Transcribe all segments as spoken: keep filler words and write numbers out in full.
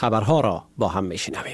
خبرها را با هم میشنویم.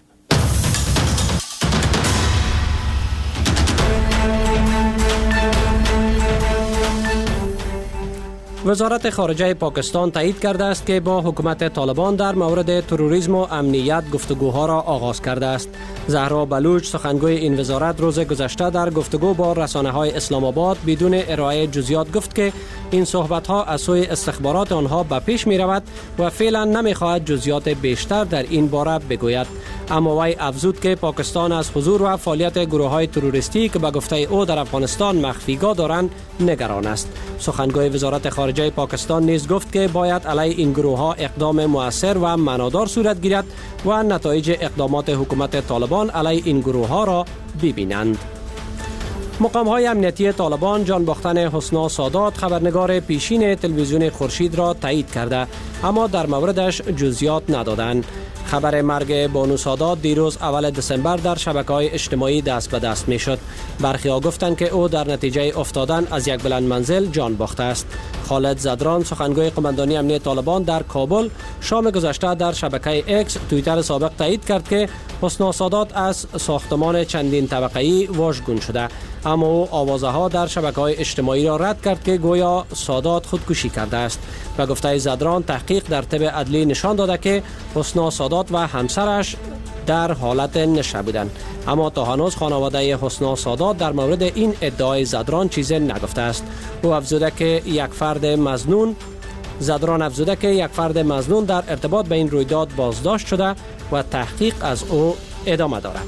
وزارت خارجه پاکستان تایید کرده است که با حکومت طالبان در مورد تروریسم و امنیت گفتگوها را آغاز کرده است. زهرا بلوچ سخنگوی این وزارت روز گذشته در گفتگو با رسانه‌های اسلام آباد بدون ارائه جزئیات گفت که این صحبت‌ها از سوی استخبارات آنها به پیش می‌رود و فعلا نمی‌خواهد جزئیات بیشتر در این باره بگوید. اما وی افزود که پاکستان از حضور و فعالیت گروه‌های تروریستی که به گفته او در افغانستان مخفیگاه دارند نگران است. سخنگوی وزارت خارجه پاکستان نیز گفت که باید علیه این گروه‌ها اقدام مؤثر و معنادار صورت گیرد و نتایج اقدامات حکومت طالبان علیه این گروه‌ها را ببینند. مقام‌های امنیتی طالبان جان باختن حسنا سادات خبرنگار پیشین تلویزیون خورشید را تایید کرده، اما در موردش جزئیات ندادند. خبر مرگ بانو سادات دیروز اول دسامبر در شبکه‌های اجتماعی دست به دست می‌شد. برخی‌ها گفتند که او در نتیجه افتادن از یک بلند منزل جان باخته است. خالد زدران سخنگوی قماندانی امنیت طالبان در کابل شام گذشته در شبکه اکس توییتر سابق تایید کرد که حسنا سادات از ساختمان چندین طبقه‌ای واژگون شده، اما او آوازه‌ها در شبکه‌های اجتماعی را رد کرد که گویا سادات خودکشی کرده است. و گفته زدران تحقیق در طب عدلی نشان داده که حسنا سادات و همسرش در حالت نشه بودند، اما تا هنوز خانواده حسنا سادات در مورد این ادعای زدران چیزی نگفته است. او افزوده که یک فرد مظنون زدران افزوده که یک فرد مظنون در ارتباط به این رویداد بازداشت شده و تحقیق از او ادامه دارد.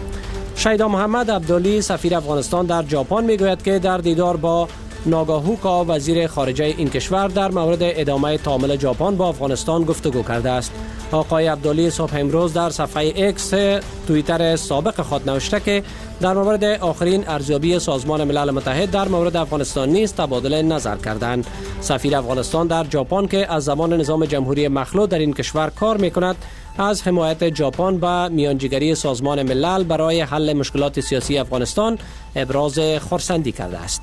شیدا محمد عبدالی سفیر افغانستان در ژاپن میگوید که در دیدار با ناگاهوکا وزیر خارجه این کشور در مورد ادامه تعامل ژاپن با افغانستان گفتگو کرده است. آقای عبدالی صبح امروز در صفحه اکس توییتر سابق خود نوشته که در مورد آخرین ارزیابی سازمان ملل متحد در مورد افغانستان نیز تبادل نظر کردند. سفیر افغانستان در ژاپن که از زمان نظام جمهوری مخلوع در این کشور کار میکند، از حمایت ژاپن به میانجیگری سازمان ملل برای حل مشکلات سیاسی افغانستان ابراز خرسندی کرده است.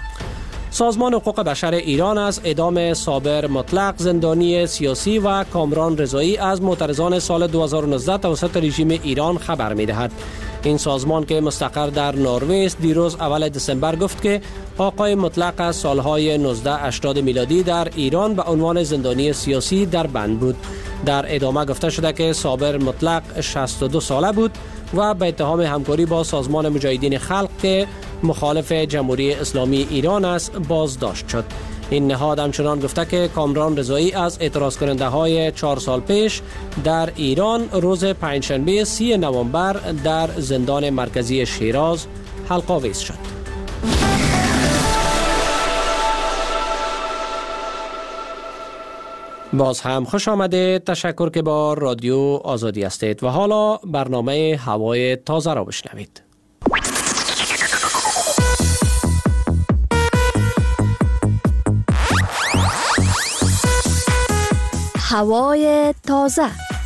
سازمان حقوق بشر ایران از اعدام صابر مطلق زندانی سیاسی و کامران رضایی از معترضان سال دو هزار و نوزده توسط رژیم ایران خبر می‌دهد. این سازمان که مستقر در نروژ است دیروز اول دسامبر گفت که آقای مطلق از سالهای نوزده هشتاد میلادی در ایران به عنوان زندانی سیاسی در بند بود. در ادامه گفته شده که صابر مطلق شصت و دو ساله بود و به اتهام همکاری با سازمان مجاهدین خلق که مخالف جمهوری اسلامی ایران است بازداشت شد. این نهاد همچنان گفته که کامران رضایی از اعتراض کننده های چهار سال پیش در ایران روز پنجشنبه سی نوامبر در زندان مرکزی شیراز حلق‌آویز شد. باز هم خوش آمده. تشکر که با رادیو آزادی هستید و حالا برنامه هوای تازه را بشنوید. هوای تازه.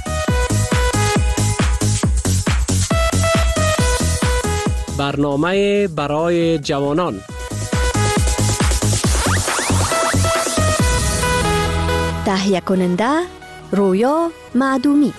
برنامه برای جوانان. تهیه کننده رویا معدومی.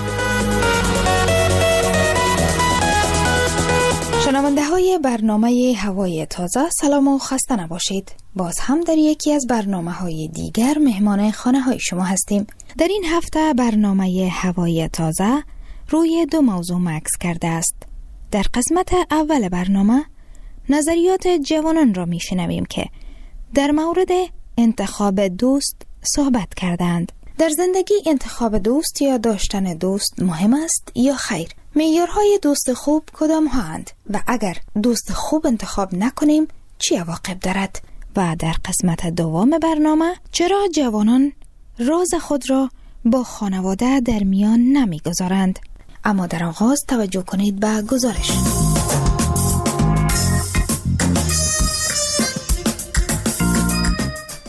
شنونده های برنامه هوای تازه سلام و خسته نباشید. باز هم در یکی از برنامه های دیگر مهمان خانه های شما هستیم. در این هفته برنامه هوای تازه روی دو موضوع مکس کرده است. در قسمت اول برنامه نظریات جوانان را می شنویم که در مورد انتخاب دوست صحبت کردند. در زندگی انتخاب دوست یا داشتن دوست مهم است یا خیر؟ معیارهای دوست خوب کدام هاند و اگر دوست خوب انتخاب نکنیم چی عواقب دارد؟ و در قسمت دوم برنامه چرا جوانان راز خود را با خانواده در میان نمیگذارند؟ اما در آغاز توجه کنید به گزارش.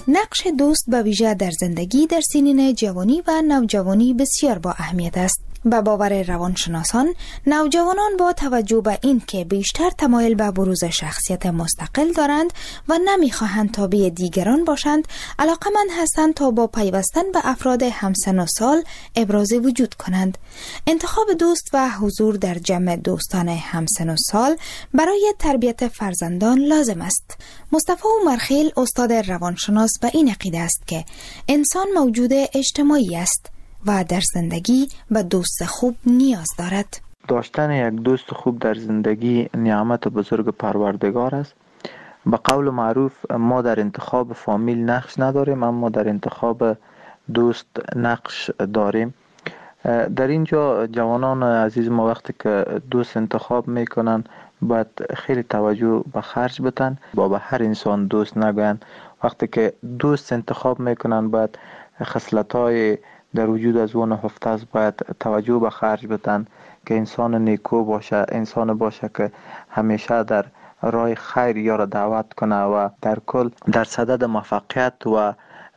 نقش دوست به ویژه در زندگی در سنین جوانی و نوجوانی بسیار با اهمیت است. به باور روانشناسان، نوجوانان با توجه به این که بیشتر تمایل به بروز شخصیت مستقل دارند و نمیخواهند تابع دیگران باشند، علاقمند هستند تا با پیوستن به افراد همسن و سال ابراز وجود کنند. انتخاب دوست و حضور در جمع دوستان همسن و سال برای تربیت فرزندان لازم است. مصطفی عمرخیل استاد روانشناس به این عقیده است که انسان موجود اجتماعی است و در زندگی به دوست خوب نیاز دارد. داشتن یک دوست خوب در زندگی نعمت بزرگ پروردگار است. به قول معروف ما در انتخاب فامیل نقش نداریم، اما در انتخاب دوست نقش داریم. در اینجا جوانان عزیز ما وقتی که دوست انتخاب میکنن باید خیلی توجه به خرج بدن، با به هر انسان دوست نگوین. وقتی که دوست انتخاب میکنن باید خصلت‌های در وجود از اون هفته است باید توجه به خرج بدن که انسان نیکو باشه، انسان باشه که همیشه در راه خیر یارا دعوت کنه و در کل در صدد موفقیت و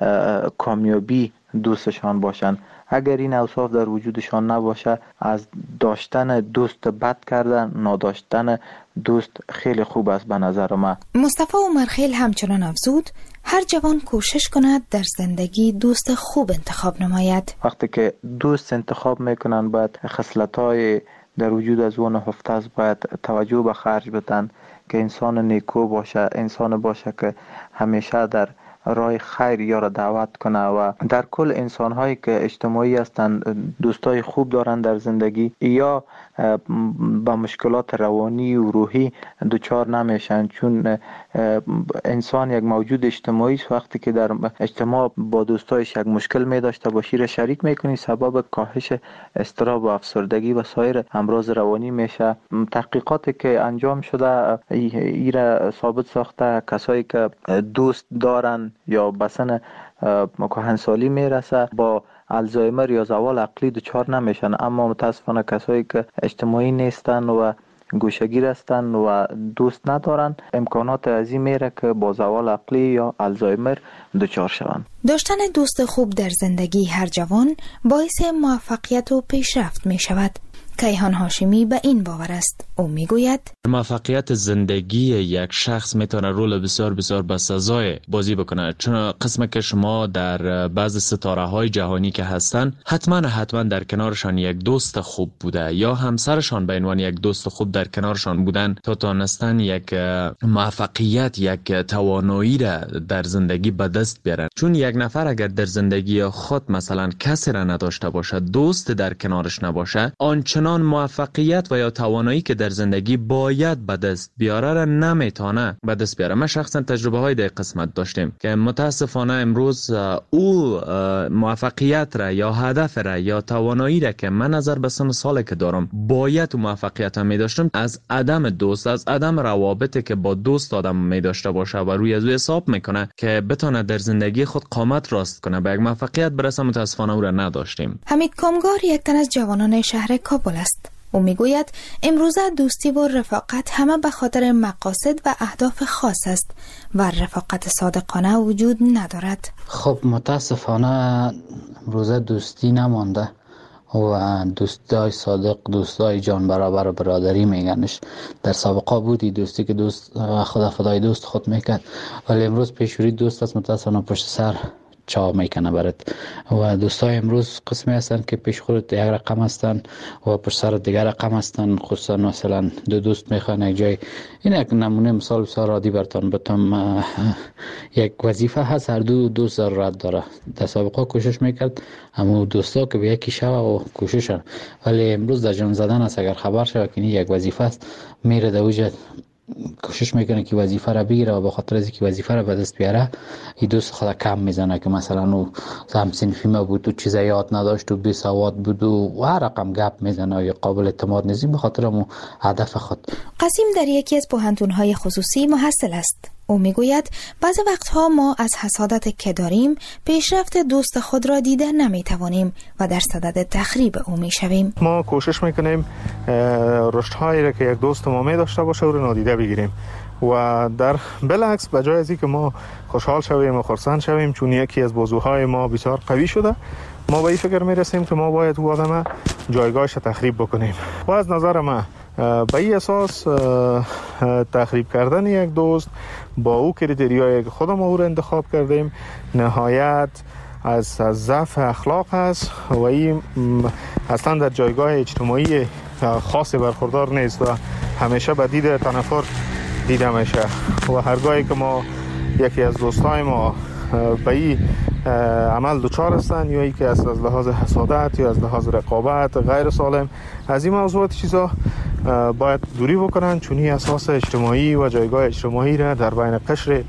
کامیابی دوستشان باشن. اگر این اوصاف در وجودشان نباشه، از داشتن دوست بد کردن نداشتن دوست خیلی خوب است به نظر من. مصطفی عمرخیل همچنان افزود هر جوان کوشش کند در زندگی دوست خوب انتخاب نماید. وقتی که دوست انتخاب میکنن باید خصلت‌های در وجود از اون هفته است باید توجه به خرج بدن که انسان نیکو باشه، انسان باشه که همیشه در راه خیر یارا دعوت کنه و در کل انسان هایی که اجتماعی هستند دوستای خوب دارن در زندگی یا با مشکلات روانی و روحی دچار نمیشن، چون انسان یک موجود اجتماعی است. وقتی که در اجتماع با دوستایش یک مشکل می داشته باشی را شریک میکنی، سبب کاهش اضطراب و افسردگی و سایر امراض روانی میشه. تحقیقاتی که انجام شده ایره ثابت ساخته کسایی که دوست دارن یا به سن کهنسالی میرسه با الزایمر یا زوال عقلی دچار نمیشن، اما متاسفانه کسایی که اجتماعی نیستن و گوشه‌گیر هستن و دوست ندارن امکانات عظیم میره که با زوال عقلی یا الزایمر دچار شوند. داشتن دوست خوب در زندگی هر جوان باعث موفقیت و پیشرفت می شود. کیهان هاشمی به این باور است. او میگوید موفقیت زندگی یک شخص میتونه رول بسیار بسیار بسزای بازی بکنه، چون قسم که شما در بعض ستاره های جهانی که هستن حتما حتما در کنارشان یک دوست خوب بوده یا همسرشان به عنوان یک دوست خوب در کنارشان بودن تا تونستن یک موفقیت، یک توانایی را در زندگی به دست بیارن. چون یک نفر اگر در زندگی خود مثلا کسی را نداشته باشه، دوست در کنارش نباشه، آنچنان موفقیت و یا توانایی که در زندگی باید به دست بیاره را نمیتونه به دست بیاره. ما شخصا تجربه های در قسمت داشتیم که متاسفانه امروز او موفقیت را یا هدف را یا توانایی را که من نظر به سن سالی که دارم باید موفقیت هم می داشتم، از عدم دوست، از عدم روابطی که با دوست آدم می داشته باشه و روی از او حساب میکنه که بتونه در زندگی خود قامت راست کنه به یک موفقیت برسه، متاسفانه او را نداشتیم. حمید کامگار یک تن از جوانان شهر کابل است. او میگوید امروزه دوستی و رفاقت همه به خاطر مقاصد و اهداف خاص است و رفاقت صادقانه وجود ندارد. خب متاسفانه امروزه دوستی نمانده و دوستای صادق، دوستای جان برابر برادری میگنش. در سابقه بودی دوستی که دوست خدا فدای دوست خود میکرد، ولی امروز پیشوری دوست است متاسفانه پشت سر چا میکنه برات. و دوستای امروز قسمی هستن که پیش خودت یک رقم هستن و پشت سر دیگر رقم هستن. خصوصا مثلا دو دوست میخوان یک جای، این یک نمونه مثال بسیار عادی براتون بتم. یک وظیفه هست، هر دو دوست ضرورت داره. در سابقه کوشش میکرد اما دوستا که به یکی شوه و کوششن، ولی امروز در جمع زدن است. اگر خبر شوه که یک وظیفه است میره در وجه کوشش میکنه که وظیفه را بگیره و به خاطر از اینکه وظیفه را به دست بیاره این دوست خود کم میزنه که مثلا او هم صنفی ما بود و چیز یاد نداشت و بی سواد بود و هر رقم گپ میزنه یا قابل اعتماد نیست به خاطر مو هدف خود. قاسم در یکی از پوهنتون‌های خصوصی محصل است. او میگوید بعضی وقتها ما از حسادت که داریم پیشرفت دوست خود را دیده نمیتوانیم و در صدد تخریب او میشویم. ما کوشش میکنیم رشدهایی را که یک دوست ما می داشته باشه او را نادیده بگیریم و در بالعکس به جای از اینکه ما خوشحال شویم و خرسند شویم چون یکی از بازوهای ما بسیار قوی شده، ما به این فکر میرسیم که ما باید او آدم جایگاهش تخریب بکنیم. و از نظر من به این اساس تخریب کردن یک دوست با او کریتریایی که خودم او را انتخاب کردیم نهایت از ضعف اخلاق است و این اصلا در جایگاه اجتماعی خاصی برخوردار نیست و همیشه به دید تنفر دیده میشه. و هرگاهی که ما یکی از دوستای ما به این عمل دچار هستند یا ای که از لحاظ حسادت یا از لحاظ رقابت غیر سالم از این موضوعات چیزا باید دوری بکنن، چون این اساس اجتماعی و جایگاه اجتماعی را در بین قشر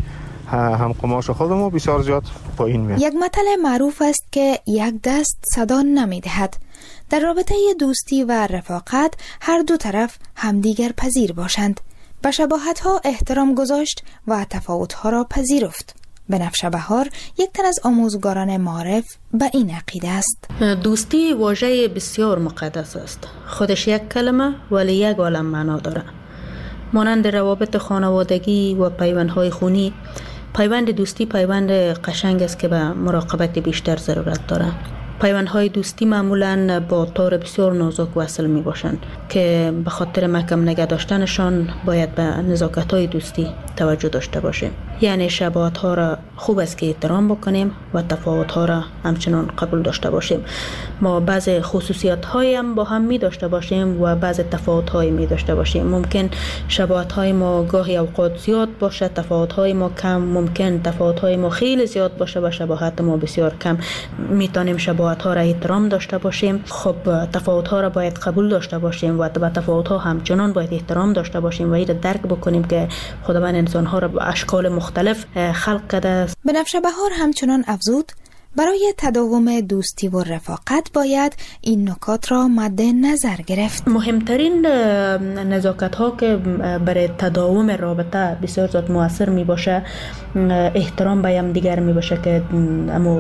هم قماش خودمون بسیار زیاد پایین میاد. یک متل معروف است که یک دست صدا نمیدهد. در رابطه دوستی و رفاقت هر دو طرف همدیگر پذیر باشند، به شباهت‌ها احترام گذاشت و تفاوت‌ها را پذیرفت. بنفشه بهار یک تن از آموزگاران معارف به این عقیده است. دوستی واژه بسیار مقدس است. خودش یک کلمه ولی یک عالم معنا داره. مانند روابط خانوادگی و پیوندهای خونی، پیوند دوستی پیوند قشنگ است که به مراقبت بیشتر ضرورت داره. پیوندهای دوستی معمولاً با تار بسیار نازک وصل می باشند که به خاطر محکم نگه داشتنشان باید به نزاکت‌های دوستی توجه داشته باشیم. یعنی شباهت‌ها را خوب است که احترام بکنیم و تفاوت‌ها را همچنان قبول داشته باشیم. ما بعض خصوصیات‌هایی هم با هم می داشته باشیم و بعض تفاوت‌هایی می داشته باشیم. ممکن شباهت‌های ما گاهی اوقات زیاد باشه، تفاوت‌های ما کم. ممکن تفاوت‌های ما خیلی زیاد باشه و شباهت ما بسیار کم. می‌تونیم شباهت‌ها را احترام داشته باشیم. خب تفاوت‌ها را باید قبول داشته باشیم و به تفاوت‌ها همچنان باید احترام داشته باشیم و این را درک بکنیم که خداوند انسان‌ها را به اشکال مختلف خلق کرده است. بنفشه بهار همچنان افزود برای تداوم دوستی و رفاقت باید این نکات را مد نظر گرفت. مهمترین نزاکت ها که برای تداوم رابطه بسیار زیاد مؤثر می باشه احترام به هم دیگر می باشه که اما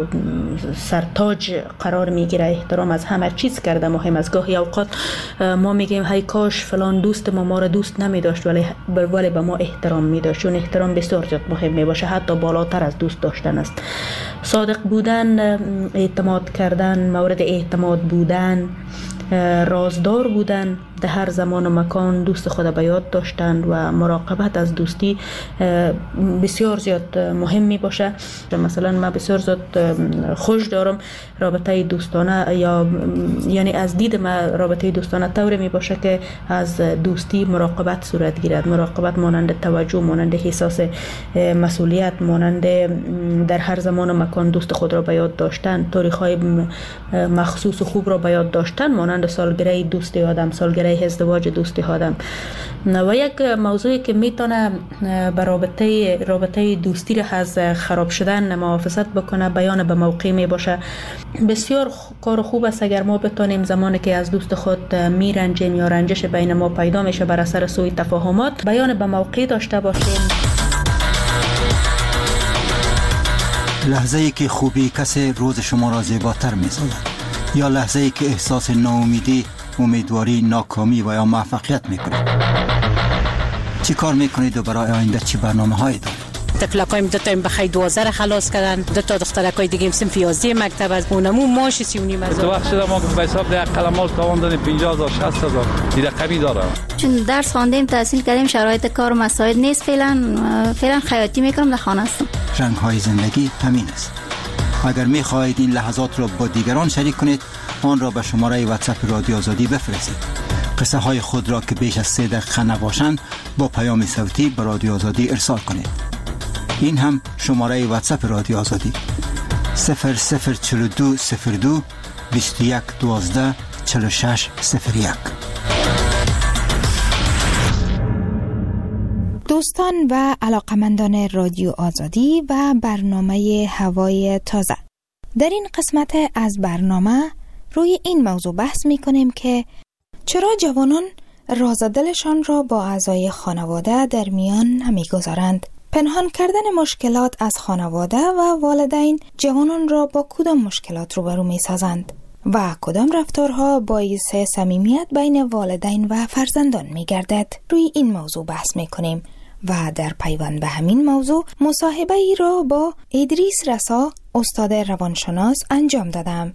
سرتاج قرار می گیره. احترام از همه چیز کرده مهم است. گاهی اوقات ما میگیم هی کاش فلان دوست ما ما را دوست نمی داشت ولی ولی به ما احترام می داشت، چون احترام بسیار زیاد مهم می باشه، حتی بالاتر از دوست داشتن است. صادق بودن، اعتماد کردن، مورد اعتماد بودن، رازدار بودن، در هر زمان و مکان دوست خود به یاد داشتن و مراقبت از دوستی بسیار زیاد مهم می باشه. مثلا من بسیار زیاد خوش دارم رابطه دوستانه، یا یعنی از دید من رابطه دوستانه طوری می باشه که از دوستی مراقبت صورت گیرد. مراقبت مانند توجه، مانند احساس مسئولیت، مانند در هر زمان و مکان دوست خود را به یاد داشتن، تاریخ‌های مخصوص و خوب را به یاد داشتن، مانند سالگره دوستی آدم، سالگره ازدواج دوستی آدم. و یک موضوعی که میتونه به رابطه رابطه دوستی را از خراب شدن محافظت بکنه بیان به موقع می باشه. بسیار کار خوب است اگر ما بتونیم زمانی که از دوست خود میرنجیم یا رنجش بین ما پیدا میشه بر اثر سوء تفاهمات بیان به موقع داشته باشیم. لحظه ای که خوبی کسی روز شما را زیباتر می‌سازد یا لحظه ای که احساس ناامیدی، امیدواری، ناکامی و یا موفقیت میکنید. چی کار میکنید و برای آینده چی برنامه هایی دارید؟ تکلکایم دو تا بخیر دوازده خلاص کردن، دو تا دخترکای دیگه صنف یازده مکتب از اونمو ماش سی و نیم هزار. تو وقت شده ما به حساب ده قلمال تاوان دادیم پنجاه هزار شصت هزار دیگه کمی داره. چون درس خواندیم تحصیل کردیم شرایط کار و مساعد نیست، فعلا فعلا خیاطی میکنم در خانه هستم. رنگ های زندگی همین است. اگر میخواهید این لحظات را با دیگران شریک کنید آن را به شماره واتساپ رادیو آزادی بفرستید. قصه های خود را که بیش از سه دقیقه نباشند با پیام صوتی به رادیو آزادی ارسال کنید. این هم شماره واتساپ رادیو آزادی صفر صفر چهل و دو صفر دو بیست و یک دوازده چهل و شش صفر یک. دوستان و علاقمندان رادیو آزادی و برنامه هوای تازه، در این قسمت از برنامه روی این موضوع بحث می کنیم که چرا جوانان راز دلشان را با اعضای خانواده در میان نمی گذارند. پنهان کردن مشکلات از خانواده و والدین جوانان را با کدام مشکلات روبرو می سازند و کدام رفتارها باعث صمیمیت بین والدین و فرزندان می گردد. روی این موضوع بحث می کنیم و در پیوند به همین موضوع مصاحبه ای را با ادریس رسا استاد روانشناس انجام دادم.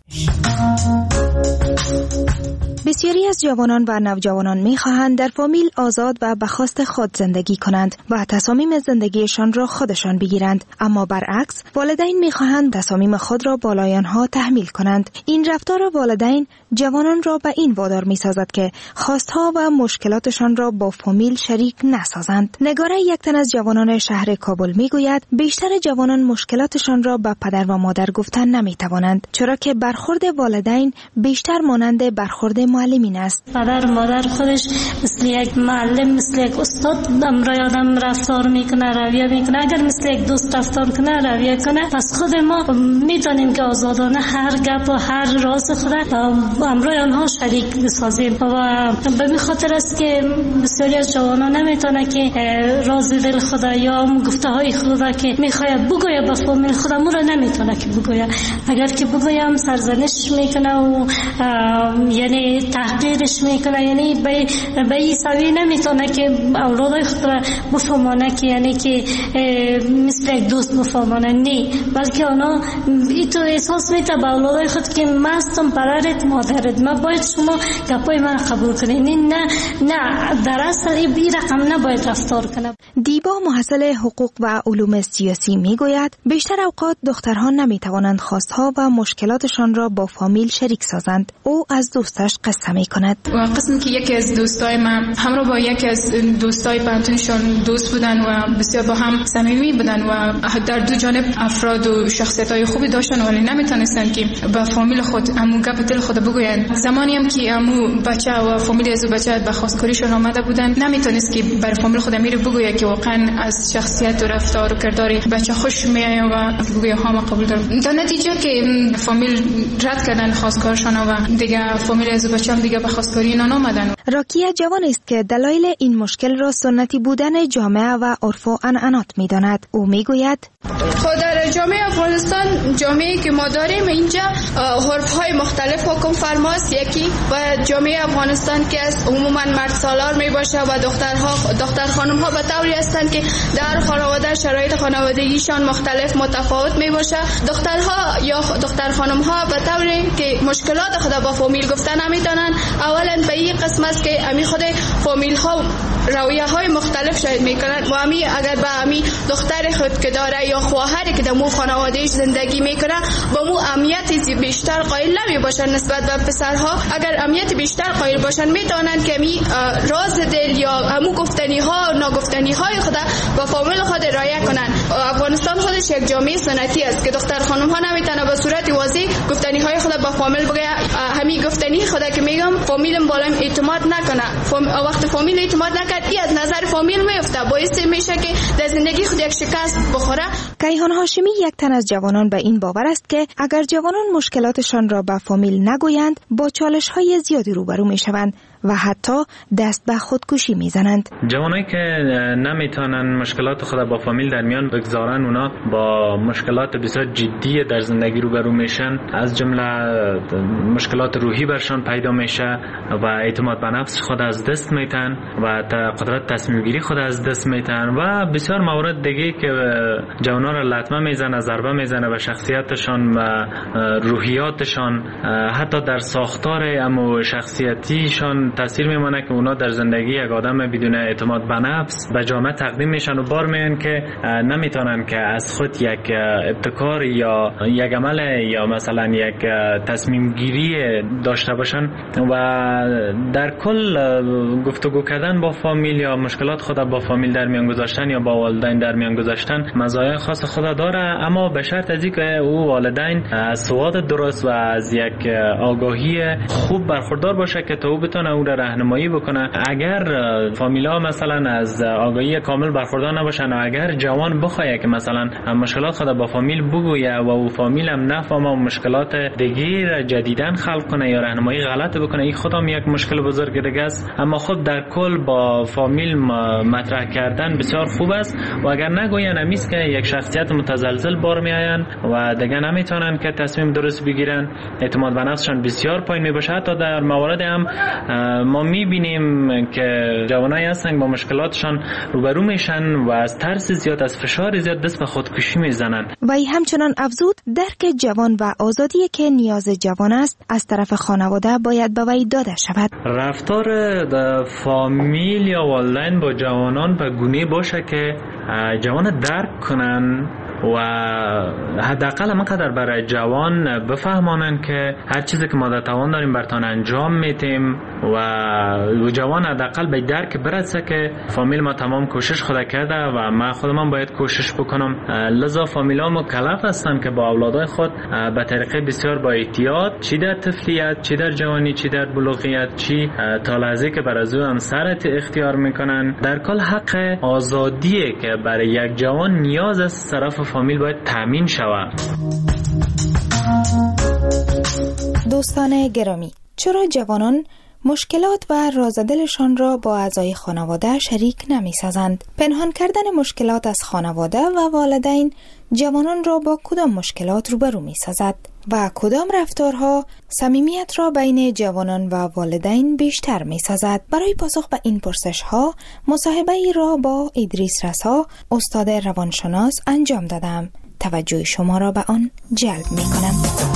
بسیاری از جوانان و نوجوانان می‌خواهند در فامیل آزاد و به خواست خود زندگی کنند و تصامیم زندگیشان را خودشان بگیرند، اما برعکس والدین می‌خواهند تصامیم خود را بالای آنها تحمیل کنند. این رفتار والدین جوانان را به این وادار می‌سازد که خواستها و مشکلاتشان را با فامیل شریک نسازند. نگاره یک تن از جوانان شهر کابل می‌گوید بیشتر جوانان مشکلاتشان را به پدر و مادر گفتن نمی‌توانند، چرا که برخورد والدین بیشتر مانند برخورد معلمین است. پدر و مادر خودش مثل یک معلم، مثل یک استاد امرای آدم رفتار میکنه، رویه میکنه. اگر مثل یک دوست رفتار کنه، رویه کنه، پس خود ما میتونیم که آزادانه هر گپ و هر راز خود امرای آنها شریک بسازیم. و به این خاطر است که بسیاری از جوانان نمیتونه که راز دل خود یا گفته های خود که میخواد بگوید به فامیل خود امو را نمیتونه که بگوید. اگر که بگویم سرزنش میکنه و یعنی تحقیرش میکنه، یعنی به به این سوی نمیتونه که اولاد خود را بفهمانه که یعنی که مثل یک دوست بفهمانه، نه، بلکه اونا این تو احساس میته به اولاد خود که من هستم پدرت مادرت، من باید شما گپای من قبول کنین. نه نه در اصل این رقم نباید رفتار کنه. دیبا محصل حقوق و علوم سیاسی میگوید بیشتر اوقات دخترها نمیتوانند خواستها و مشکلاتشان را با فامیل شریک سازند. او از دوستش قصه میکند. قسمی که یکی از دوستای من همراه با یکی از دوستای پانتونشون دوست بودن و بسیار با هم صمیمی بودن و در دو جانب افراد و شخصیت‌های خوبی داشتن، ولی نمیتونستن که با فامیل خود امو گپ دل خود بگویند. زمانی هم که امو بچه و فامیل از بچه به خواستگاریشون آمده بودن، نمیتونست که بر فامیل خود امیر بگوید که واقعا از شخصیت و رفتار و کردار بچه خوش میاد و بگوید ها ما قبول دارم. در نتیجه که فامیل رد کردن خواستگارشون و دیگه فامیل از بچه هم دیگه به خواستگاری اینا نامدن. راکیه جوان است که دلایل این مشکل را سنتی بودن جامعه و عرف و عنعنات می‌داند. او میگوید خود در جامعه افغانستان، جامعه‌ای که ما داریم اینجا عرف‌های مختلف حکم فرماست. یکی و جامعه افغانستان که از عموما مرد سالار میباشه و دخترها دختر خانم‌ها به طوری هستند که در خانواده شرایط خانوادگیشان مختلف متفاوت میباشه. دخترها یا دختر خانم‌ها به طوری که مشکلات خود با فامیل گفتن نمیتونن. اولا به این قسم است که امی خود فامیل ها رویه های مختلف شاید میکنن و امی اگر به امی دختر خود که داره یا خواهری که در مو خانوادهش زندگی میکنه با مو اهمیت بیشتر قائل نمی باشن نسبت به پسرها. اگر اهمیت بیشتر قائل باشن میتونن که امی راز دل یا امو گفتنی ها ناگفتنی های خود با فامیل خود رعایت کنن. افغانستان خودش یک جامعه سنتی است که دختر خانم ها نمیتونه به صورت واضح گفتنی های خود با فامیل بگه. همین گفتنی خود که میگم فامیلم بالایم اعتماد نکنه. فام... وقت فامیل اعتماد نکرد ای از نظر فامیل میفته، باعث میشه که در زندگی خود یک شکست بخوره. کیهان هاشمی یک تن از جوانان به این باور است که اگر جوانان مشکلاتشان را به فامیل نگویند با چالش های زیادی روبرو میشوند و حتی دست به خودکشی میزنند. جوانایی که نمیتونن مشکلات خود با فامیل در میان بگذارن، اونا با مشکلات بسیار جدی در زندگی روبرو میشن، از جمله مشکلات روحی برشان پیدا میشه و اعتماد به نفس خود از دست میتن و قدرت تصمیم گیری خود از دست میتن و بسیار موارد دیگه که جوانا را لطمه میزنه، ضربه میزنه به شخصیتشان و روحیاتشان، حتی در ساختار امو شخصیتیشان تاثیر میمونه که اونا در زندگی یک آدم بدون اعتماد به نفس به جامعه تقدیم میشن و بار میان که نمیتونن که از خود یک ابتکار یا یک عمل یا مثلا یک تصمیم گیری داشته باشن و در کل گفتگو کردن با فامیل یا مشکلات خود با فامیل در میان گذاشتن یا با والدین در میان گذاشتن مزایای خاص خود داره، اما به شرط از اینکه او والدین از سواد درست و از یک آگاهی خوب برخوردار باشه که تا او بتونه او را راهنمایی بکنه. اگر فامیلا مثلا از آگاهی کامل برخوردار نباشن و اگر جوان بخواد که مثلا مشکلات خود با فامیل بگویه و او فامیل هم نفهمه و مشکلات دیگه جدیدن خلق کنه یا راهنمایی غلط بکنه، این خودم یک مشکل بزرگ دیگه است. اما خب در کل با فامیل مطرح کردن بسیار خوب است و اگر نگوین امیست که یک شخص شخصیت متزلزل بار میآیند و دیگه نمیتونن که تصمیم درست بگیرن. اعتماد به نفسشان بسیار پایین میباشه. حتی در موارد هم ما میبینیم که جوانایی هستن با مشکلاتشان روبرو میشن و از ترس زیاد، از فشار زیاد دست به خودکشی میزنن. وی همچنان افزود درک جوان و آزادی که نیاز جوان است از طرف خانواده باید به وی داده شود. رفتار فامیل یا والدین با جوانان به گونه باشه که جوان درک کنن و حداقل همانقدر برای جوان بفهمانن که هر چیزی که ما در توان داریم برتان انجام میتیم و جوان حداقل به درک برسه که فامیل ما تمام کوشش خود کرده و ما خودمان باید کوشش بکنم. لذا فامیل ها مکلف هستن که با اولادای خود به طریقه بسیار با احتیاط، چی در طفلیت، چی در جوانی، چی در بلوغیت، چی تا لحظه که برای او همسرت اختیار میکنن، در کل حق آزادیه که برای یک جوان نیاز از طرف فامیل باید تامین شود. دوستان گرامی، چرا جوانان مشکلات و راز دلشان را با اعضای خانواده شریک نمی سازند؟ پنهان کردن مشکلات از خانواده و والدین جوانان را با کدام مشکلات روبرو می سازد و کدام رفتارها صمیمیت را بین جوانان و والدین بیشتر می سازد؟ برای پاسخ به این پرسش ها مصاحبه ای را با ادریس رسا، استاد روانشناس انجام دادم. توجه شما را به آن جلب می کنم.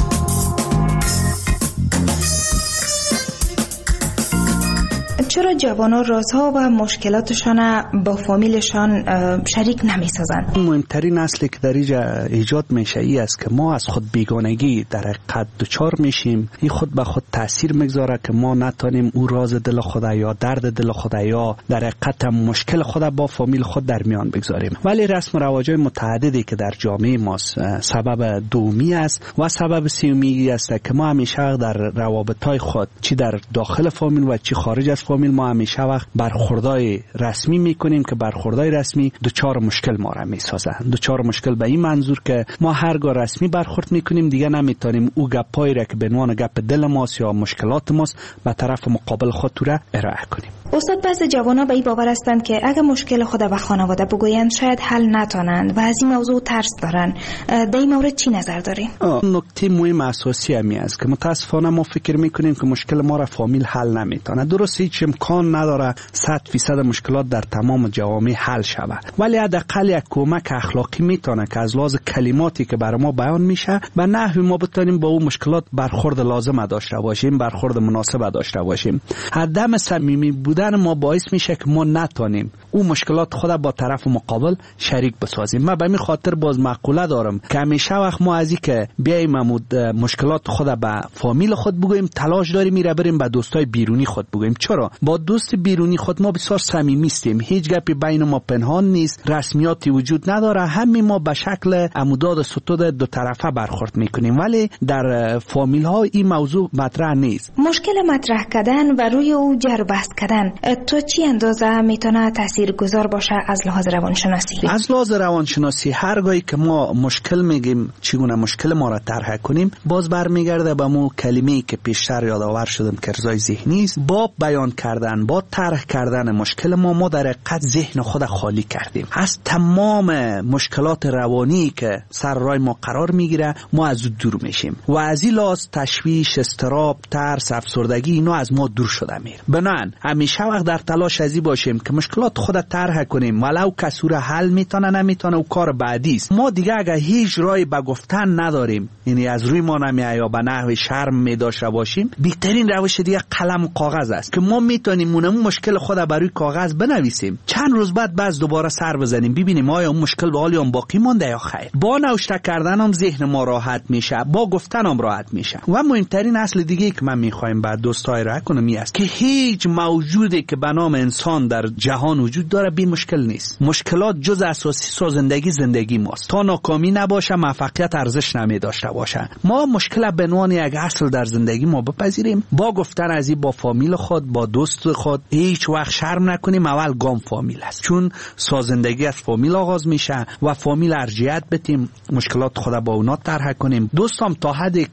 چرا جوانان رازها و مشکلاتشان با فامیلشان شریک نمی سازند؟ مهمترین اصلی که در اینجا ایجاد میشه ای است که ما از خود بیگانگی در حقیقت دچار میشیم. این خود به خود تاثیر میگذاره که ما نتونیم او راز دل خود یا درد دل خود یا در حقیقت مشکل خود با فامیل خود در میان بگذاریم. ولی رسم و رواج‌های متعددی که در جامعه ما سبب دومی است و سبب سومی است که ما همیشه در روابط‌های خود چی در داخل فامیل و چی خارج از فامیل ما همیشه وقت برخوردای رسمی میکنیم که برخوردای رسمی دوچار مشکل ما را میسازند. دوچار مشکل به این منظور که ما هرگاه رسمی برخورد میکنیم دیگه نمیتونیم او گپایی را که به عنوان گپ دل ماست یا مشکلات ماست به طرف مقابل خود را ارائه کنیم. استاد، بعضی جوانا به این باور هستند که اگه مشکل خود به خانواده بگویند شاید حل نتونند و از این موضوع ترس دارن. در این مورد چی نظر دارین؟ نکته مهم اساسی همی است که متاسفانه ما فکر میکنیم که مشکل ما را فامیل حل نمیتونه. درست هیچ امکان نداره صد فیصد مشکلات در تمام جوامع حل شود، ولی حداقل یک کمک اخلاقی میتونه که از لحاظ کلماتی که برای ما بیان میشه و نحوی ما بتونیم با اون مشکلات برخورد لازم داشته باشیم، برخورد مناسب داشته باشیم. عدم صمیمی بودن ما باعث میشه که ما نتونیم اون مشکلات خود با طرف مقابل شریک بسازیم. من به این خاطر باز مقوله دارم که همیشه وقت ما از این که بیایم مشکلات خود به فامیل خود بگوییم تلاش داریم میره بریم به دوستای بیرونی خود بگوییم. چرا؟ با دوست بیرونی خود ما بسیار صمیمی هستیم، هیچ گپی بین ما پنهان نیست، رسمیاتی وجود نداره، همین ما به شکل عموداد ستود دو طرفه برخورد میکنیم، ولی در فامیل ها این موضوع مطرح نیست. مشکل مطرح کردن و روی او جر بحث کردن تو چی اندازه میتونه تاثیرگذار باشه از لحاظ روانشناسی؟ از لحاظ روانشناسی هرگاهی که ما مشکل میگیم چگونه مشکل ما را طرح کنیم، باز برمیگرده به مو کلمه‌ای که پیشتر یادآور شدم که ارضای ذهنی است. با بیان کردن، با طرح کردن مشکل ما ما در حقیقت ذهن خود خالی کردیم از تمام مشکلات روانی که سر راه ما قرار میگیره. ما از او دور میشیم و از این لحاظ تشویش، اضطراب، ترس، افسردگی اینا از ما دور شده میره. بنان همیشه وقت در تلاش ازی باشیم که مشکلات خود طرح کنیم، ولو کسی را حل میتونه نمیتونه او کار بعدی است. ما دیگه اگه هیچ راهی به گفتن نداریم، یعنی از روی ما نمیاد یا به نحو شرم میداشته باشیم، بهترین روش دیگه قلم و کاغذ است که ما میتونیم اون مشکل خود بر روی کاغذ بنویسیم، چند روز بعد باز دوباره سر بزنیم ببینیم آیا اون مشکل به حال باقی مونده یا خیر. با نوشته کردن هم ذهن ما راحت میشه، با گفتن هم راحت میشه. و مهمترین اصل دیگه که من میخوایم بعد دوستای را کنم این است که هیچ موجودی که به نام انسان در جهان وجود داره بی مشکل نیست. مشکلات جز اساسی سازندگی زندگی ماست. تا ناکامی نباشه موفقیت ارزش نمی داشته باشه. ما مشکل به عنوان یک اصل در زندگی ما بپذیریم، با گفتن از این با فامیل خود، با دوست خود هیچ وقت شرم نکنیم. اول گام فامیل است، چون سازندگی از فامیل آغاز میشه و فامیل ارجحیت بدیم، مشکلات خود با اونا طرح کنیم. دوستام تا حدی که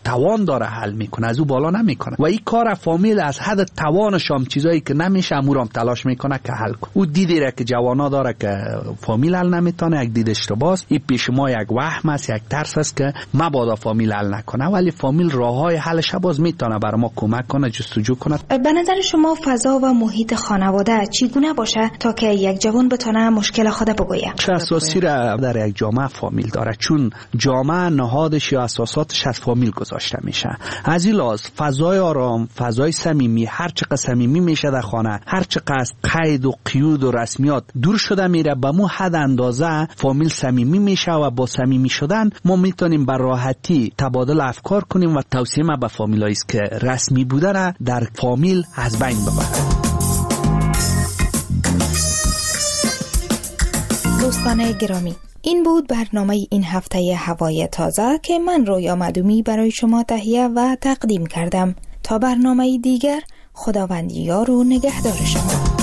توان داره حل میکنه، از او بالا نمیکنه و این کار فامیل از حد توانش هم چیزایی که نمیشه امورم تلاش میکنه که حل کنه. او دیدی را که جوانا داره که فامیل حل نمیتونه، یک دید اشتباهه. این پیش ما یک وهم است، یک ترس است که مبادا فامیل حل نکنه، ولی فامیل راههای حلش باز میتونه برای ما کمک کنه، جستجو کنه. به نظر شما فضا و محیط خانواده چگونه باشه تا که یک جوان بتونه مشکل خود بگویه؟ چه اساسی را در یک جامعه فامیل داره، چون جامعه نهادش یا اساساتش از فامیل گذاشته میشه. از این لحاظ فضای آرام، فضای صمیمی، هر چقدر صمیمی میشه در خانه، هر چقدر از قید و قیود و رسمیات دور شده میره، به مو حد اندازه فامیل صمیمی میشه و با صمیمی شدن ما میتونیم بر راحتی تبادل افکار کنیم و توصیه ما به فامیلایی است که رسمی بودن در فامیل از بین ببرن. دوستان گرامی، این بود برنامه این هفته هوای تازه که من رویا معدومی برای شما تهیه و تقدیم کردم. تا برنامه دیگر، خداوند یار و نگهدار شما.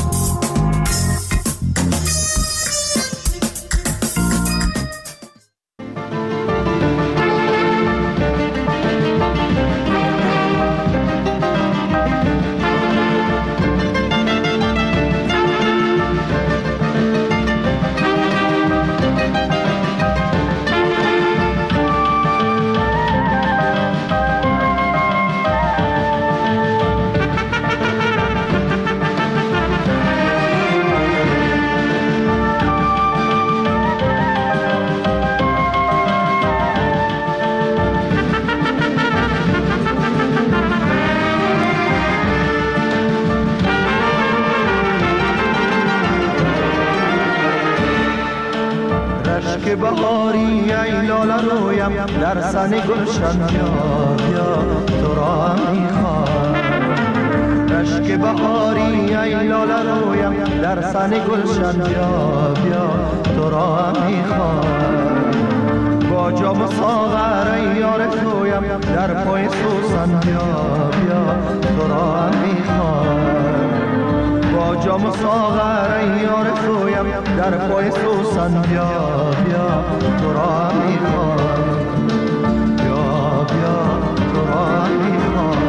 که بهاری ای لاله رویم در سن گلشن بیا بیا تو را میخوام. رشک بهاری ای لاله رویم در سن گلشن بیا بیا تو را میخوام. با جام ساغر ای یار تویم در پای سوسن بیا بیا تو را میخوام. با جام ساغر ای یار تویم در پای سوسن بیا بیا تو را میخوام. بیا بیا تو را میخوام.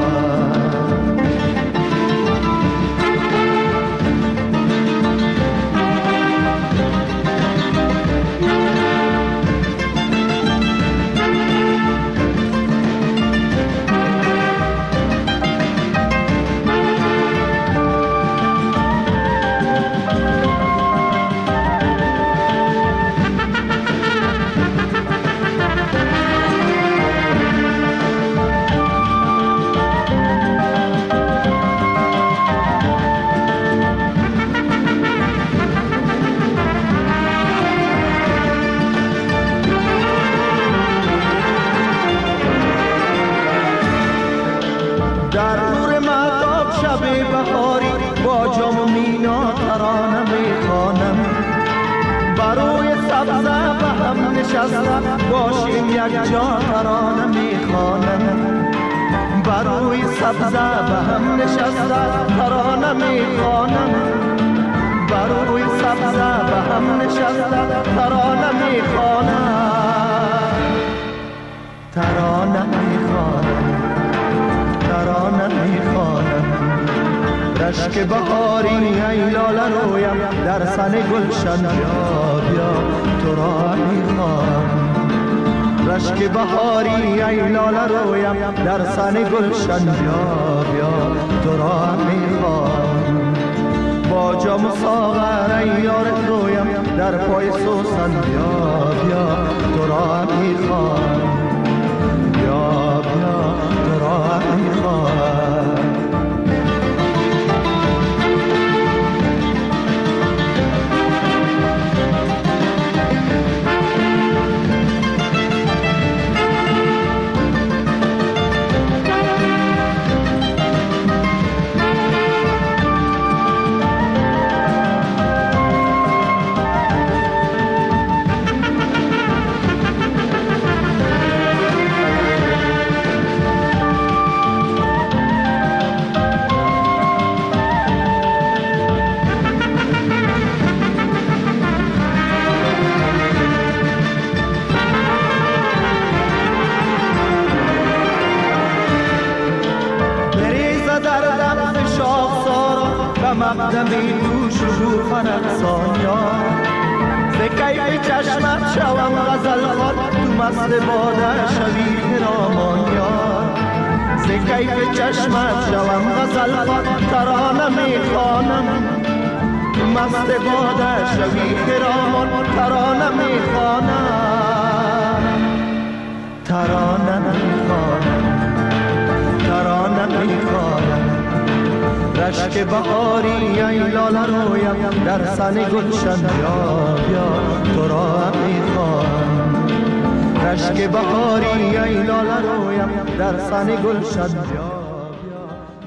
باشیم یک جا ترانه میخوانم. بروی سبزه به هم نشسته ترانه میخوانم. بروی سبزه به هم نشسته ترانه میخوانم. ترانه میخوانم. ترانه میخوانم. رشک بهاری ای لاله رویم در سن گلشن بیا بیا تو را میخوام. رشک بهاری ای لاله رویم در سن گلشن بیا بیا تو را میخوام. با جام ساغر ای یار رویم در پای سوسن بیا بیا تو را میخوام. بیا بیا تو را میخوام. به مقدمی تو شکوفه رقصان یار ز کیف چشمت شوم غزل خوان تو مست باده شوی خرامان یار ز کیف چشمت شوم غزل خوان ترانه میخوانم تو مست باده شوی خرامان ترانه میخوانم ترانه میخوانم ترانه میخوانم رشک بهاری ای لاله رویم در سن گلشن بیا بیا تو را میخوانم رشک بهاری ای لاله رویم در سن گلشن بیا